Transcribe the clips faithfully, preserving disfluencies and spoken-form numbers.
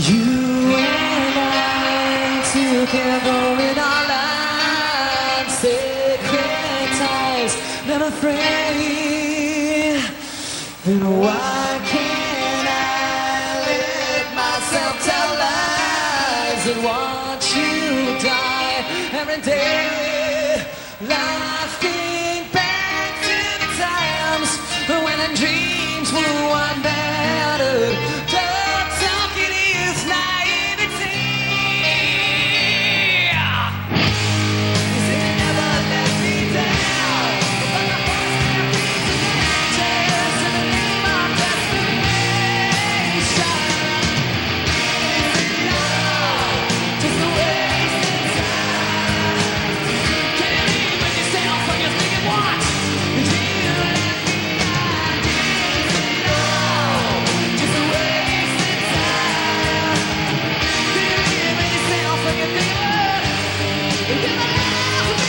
You and I together in our lives, sacred ties, never frayed. Then why can't I let myself tell lies and watch you die every day? Laughing back to the times when the dreams were unbattered. Talking is naivety. They never let me down, but the voice that reads just in the name of desperation. No, just a wasted time. Can you leave with yourself when you're thinking what? You let me out. No, just a wasted time. Can you leave with yourself when you're thinking what? You never love me.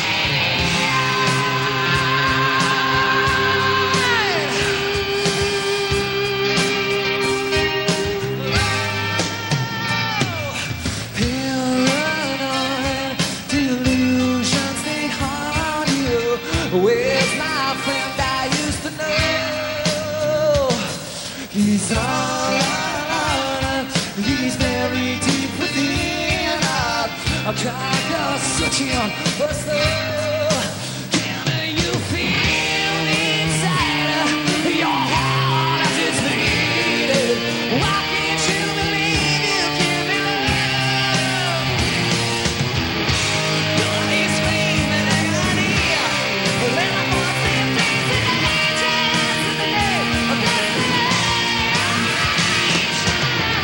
Paranoid delusions, they haunt you. Where's my friend I used to know? He's all alone. He's very deep within. I'm kind of searching for a soul. Can you feel inside your heart as it's beating? Why can't you believe you can be loved? Your body's screaming agony. Let my voice be facing the angels in the name of desperation.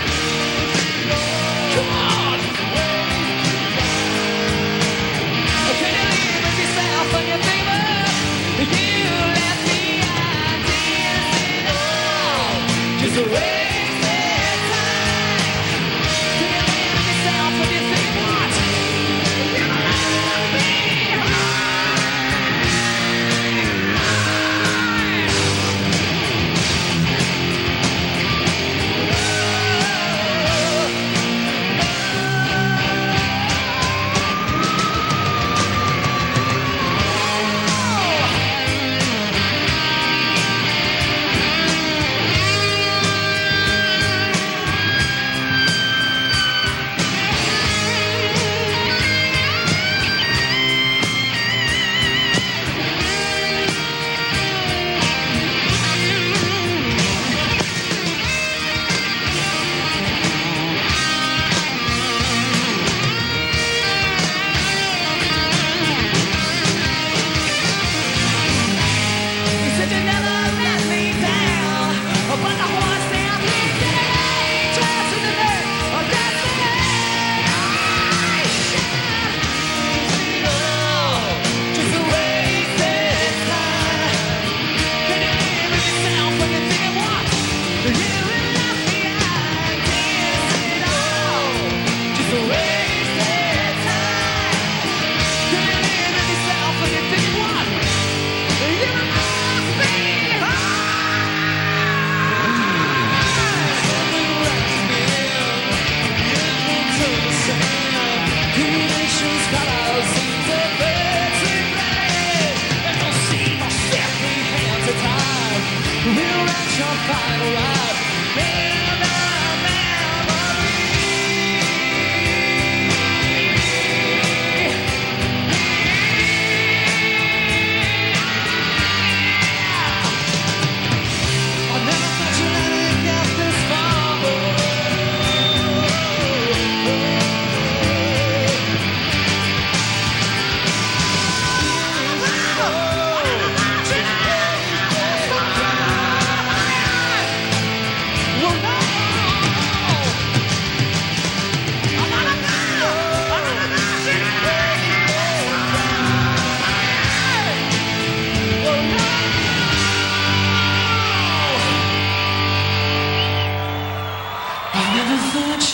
Come on! Can you leave with yourself when you think of you left me out dancing all just a wasted time? Can you leave with yourself when you think what? You left me said you never let me down, but the horse now leads to the angels in the name of desperation. Oh, just a wasted time. Can you live with yourself when you're thinking what? You left me out dancing all just a wasted time. Can you live with yourself when you're thinking what? You must be creation's colors seem to perfectly blend. There's no seam or step we hands of time. We'll write your final ride in the memory. I never thought you'd let it get this far. I never thought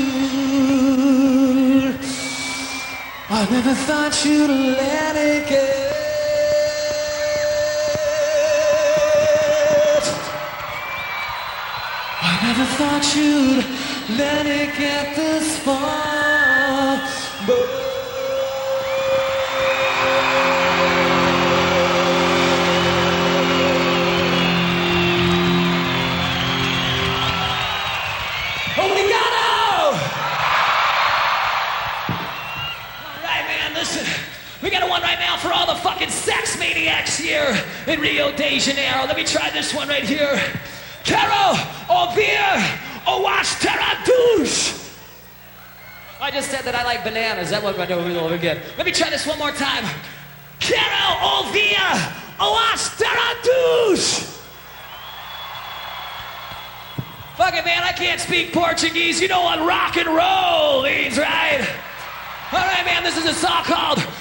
you'd, I never thought you'd let it get. I never thought you'd let it get this far. But we got a one right now for all the fucking sex maniacs here in Rio de Janeiro. Let me try this one right here. Quero ouvir o as terra douche. I just said that I like bananas. That wasn't over again. Let me try this one more time. Quero ouvir o as terra douche. Fuck it, man. I can't speak Portuguese. You know what rock and roll means, right? All right, man. This is a song called